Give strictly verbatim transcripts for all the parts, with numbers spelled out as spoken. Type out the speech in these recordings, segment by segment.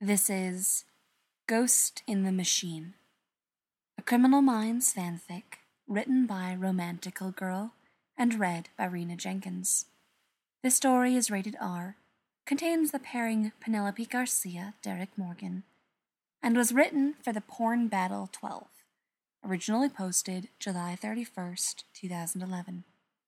This is Ghost in the Machine, a Criminal Minds fanfic written by Romantical Girl and read by Rena Jenkins. This story is rated R, contains the pairing Penelope Garcia, Derek Morgan, and was written for the Porn Battle twelve, originally posted July thirty-first, twenty eleven.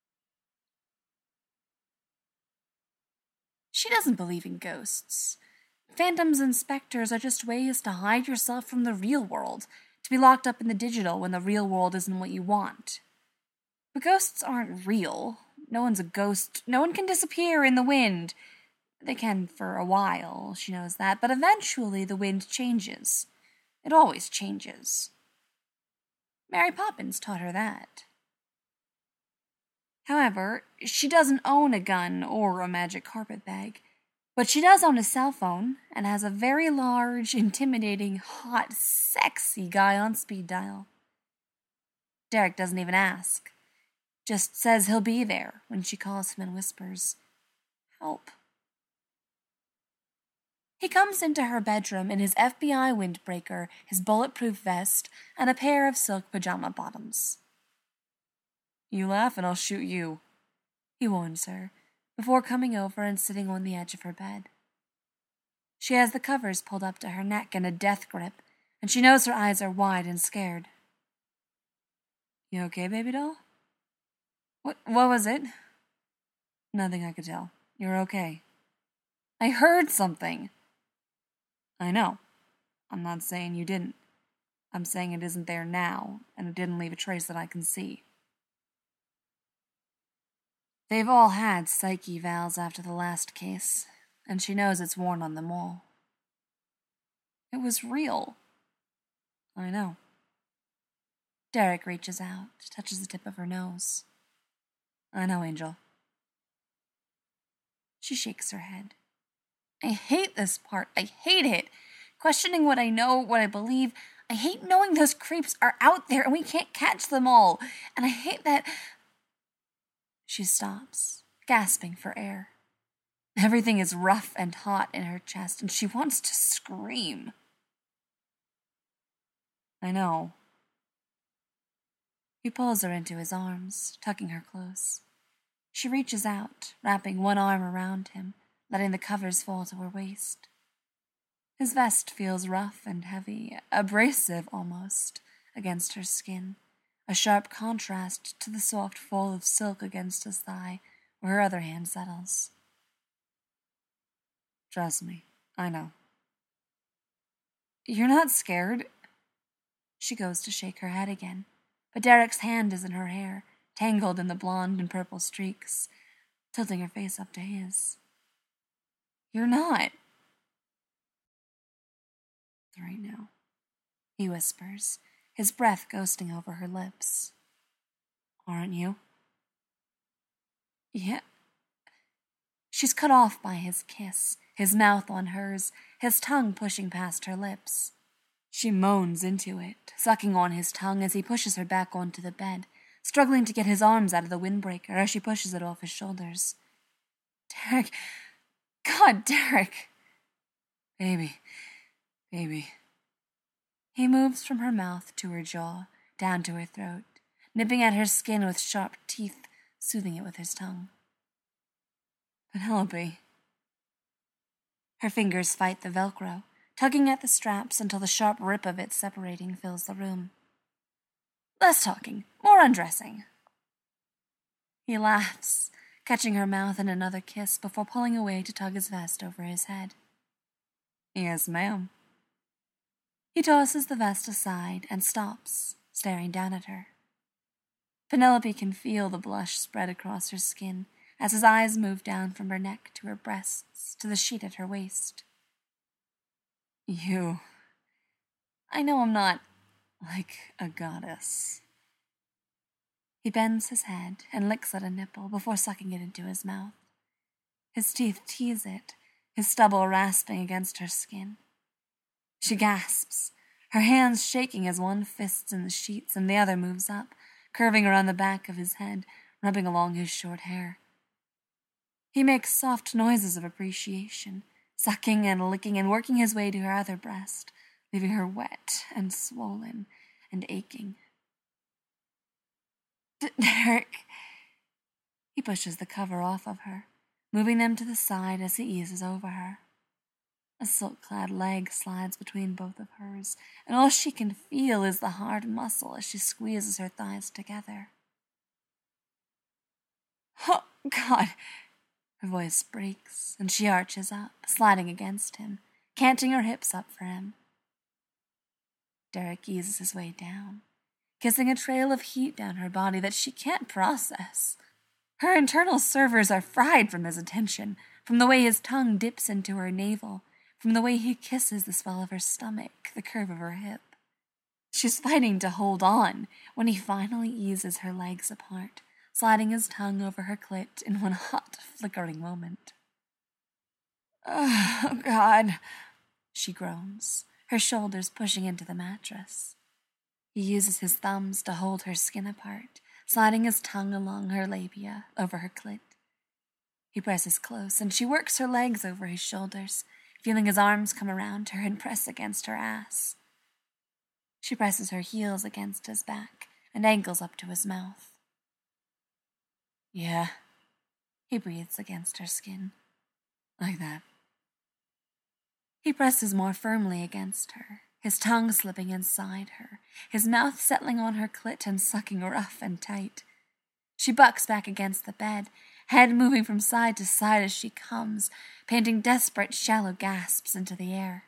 She doesn't believe in ghosts. Phantoms and specters are just ways to hide yourself from the real world, to be locked up in the digital when the real world isn't what you want. But ghosts aren't real. No one's a ghost. No one can disappear in the wind. They can for a while, she knows that, but eventually the wind changes. It always changes. Mary Poppins taught her that. However, she doesn't own a gun or a magic carpet bag. But she does own a cell phone and has a very large, intimidating, hot, sexy guy on speed dial. Derek doesn't even ask. Just says he'll be there when she calls him and whispers, "Help." He comes into her bedroom in his F B I windbreaker, his bulletproof vest, and a pair of silk pajama bottoms. "You laugh and I'll shoot you," he warns her, before coming over and sitting on the edge of her bed. She has the covers pulled up to her neck in a death grip, and she knows her eyes are wide and scared. "You okay, baby doll?" What, what was it?" "Nothing I could tell. You're okay." "I heard something." "I know. I'm not saying you didn't. I'm saying it isn't there now, and it didn't leave a trace that I can see." They've all had psyche evals after the last case, and she knows it's worn on them all. It was real. I know. Derek reaches out, touches the tip of her nose. I know, Angel. She shakes her head. I hate this part. I hate it. Questioning what I know, what I believe. I hate knowing those creeps are out there and we can't catch them all. And I hate that... She stops, gasping for air. Everything is rough and hot in her chest, and she wants to scream. I know. He pulls her into his arms, tucking her close. She reaches out, wrapping one arm around him, letting the covers fall to her waist. His vest feels rough and heavy, abrasive almost, against her skin. A sharp contrast to the soft fold of silk against his thigh, where her other hand settles. Trust me, I know. You're not scared? She goes to shake her head again, but Derek's hand is in her hair, tangled in the blonde and purple streaks, tilting her face up to his. You're not. Right now, he whispers, his breath ghosting over her lips. Aren't you? Yeah. She's cut off by his kiss, his mouth on hers, his tongue pushing past her lips. She moans into it, sucking on his tongue as he pushes her back onto the bed, struggling to get his arms out of the windbreaker as she pushes it off his shoulders. Derek. God, Derek. Baby. Baby. He moves from her mouth to her jaw, down to her throat, nipping at her skin with sharp teeth, soothing it with his tongue. Penelope. Her fingers fight the Velcro, tugging at the straps until the sharp rip of it separating fills the room. Less talking, more undressing. He laughs, catching her mouth in another kiss before pulling away to tug his vest over his head. Yes, ma'am. He tosses the vest aside and stops, staring down at her. Penelope can feel the blush spread across her skin as his eyes move down from her neck to her breasts to the sheet at her waist. You... I know I'm not like a goddess. He bends his head and licks at a nipple before sucking it into his mouth. His teeth tease it, his stubble rasping against her skin. She gasps, her hands shaking as one fists in the sheets and the other moves up, curving around the back of his head, rubbing along his short hair. He makes soft noises of appreciation, sucking and licking and working his way to her other breast, leaving her wet and swollen and aching. Derek. He pushes the cover off of her, moving them to the side as he eases over her. A silk-clad leg slides between both of hers, and all she can feel is the hard muscle as she squeezes her thighs together. Oh, God! Her voice breaks, and she arches up, sliding against him, canting her hips up for him. Derek eases his way down, kissing a trail of heat down her body that she can't process. Her internal servers are fried from his attention, from the way his tongue dips into her navel, from the way he kisses the swell of her stomach, the curve of her hip. She's fighting to hold on when he finally eases her legs apart, sliding his tongue over her clit in one hot, flickering moment. Oh, God, she groans, her shoulders pushing into the mattress. He uses his thumbs to hold her skin apart, sliding his tongue along her labia, over her clit. He presses close, and she works her legs over his shoulders, feeling his arms come around her and press against her ass. She presses her heels against his back and ankles up to his mouth. Yeah, he breathes against her skin, like that. He presses more firmly against her, his tongue slipping inside her, his mouth settling on her clit and sucking rough and tight. She bucks back against the bed, head moving from side to side as she comes, panting desperate, shallow gasps into the air.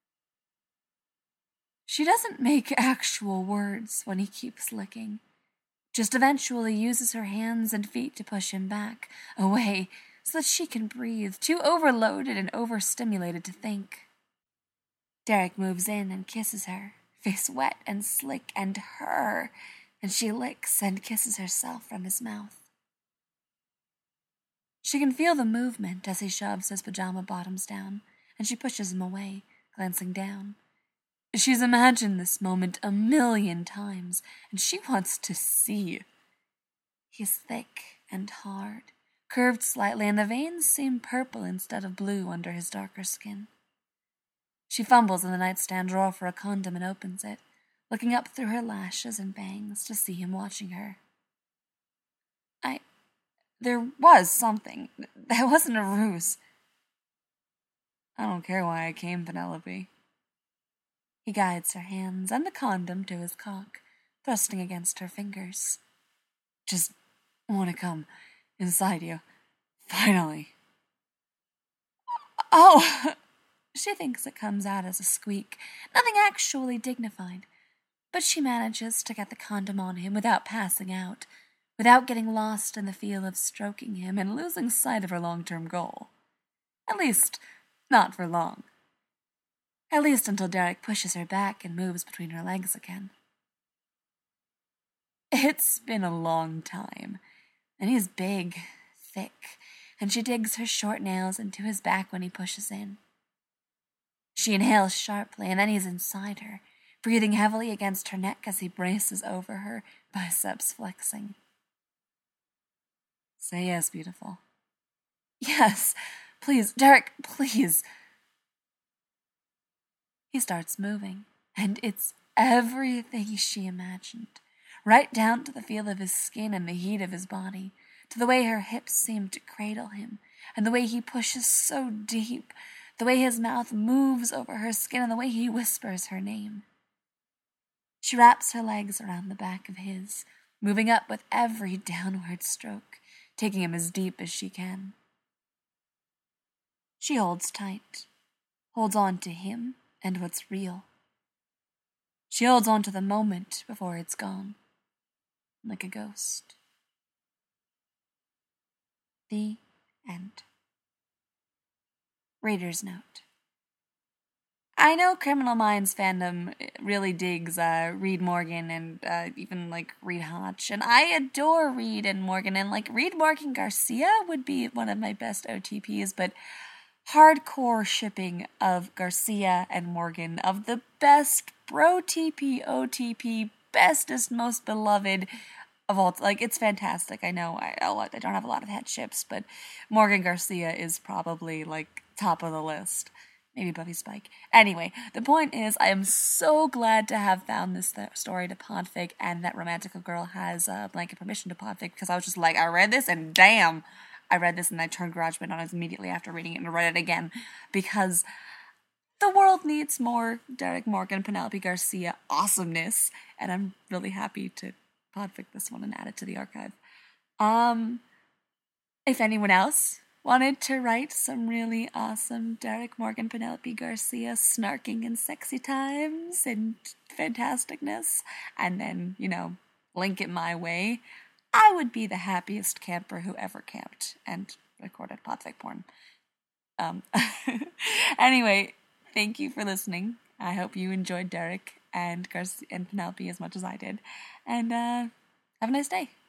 She doesn't make actual words when he keeps licking, just eventually uses her hands and feet to push him back, away, so that she can breathe, too overloaded and overstimulated to think. Derek moves in and kisses her, face wet and slick, and her, and she licks and kisses herself from his mouth. She can feel the movement as he shoves his pajama bottoms down, and she pushes him away, glancing down. She's imagined this moment a million times, and she wants to see. He's thick and hard, curved slightly, and the veins seem purple instead of blue under his darker skin. She fumbles in the nightstand drawer for a condom and opens it, looking up through her lashes and bangs to see him watching her. I... There was something. That wasn't a ruse. I don't care why I came, Penelope. He guides her hands and the condom to his cock, thrusting against her fingers. Just want to come inside you. Finally. Oh! She thinks it comes out as a squeak, nothing actually dignified, but she manages to get the condom on him without passing out, without getting lost in the feel of stroking him and losing sight of her long-term goal. At least, not for long. At least until Derek pushes her back and moves between her legs again. It's been a long time, and he's big, thick, and she digs her short nails into his back when he pushes in. She inhales sharply, and then he's inside her, breathing heavily against her neck as he braces over her, biceps flexing. Say yes, beautiful. Yes, please, Derek, please. He starts moving, and it's everything she imagined, right down to the feel of his skin and the heat of his body, to the way her hips seem to cradle him, and the way he pushes so deep, the way his mouth moves over her skin, and the way he whispers her name. She wraps her legs around the back of his, moving up with every downward stroke, taking him as deep as she can. She holds tight, holds on to him and what's real. She holds on to the moment before it's gone, like a ghost. The end. Reader's note. I know Criminal Minds fandom really digs uh, Reed Morgan and uh, even like Reed Hotch, and I adore Reed and Morgan, and like Reed Morgan Garcia would be one of my best O T Ps, but hardcore shipping of Garcia and Morgan, of the best bro T P, O T P, bestest, most beloved of all. Like, it's fantastic. I know I, I don't have a lot of headships, but Morgan Garcia is probably like top of the list. Maybe Buffy Spike. Anyway, the point is, I am so glad to have found this th- story to Podfic, and that Romantical Girl has uh, blanket permission to Podfic, because I was just like, I read this, and damn, I read this, and I turned GarageBand on it immediately after reading it, and I read it again, because the world needs more Derek Morgan, Penelope Garcia awesomeness, and I'm really happy to Podfic this one and add it to the archive. Um, if anyone else wanted to write some really awesome Derek Morgan, Penelope Garcia snarking and sexy times and fantasticness, and then, you know, link it my way, I would be the happiest camper who ever camped and recorded Podfic porn. Um, anyway, thank you for listening. I hope you enjoyed Derek and Garcia and Penelope as much as I did. And uh, have a nice day.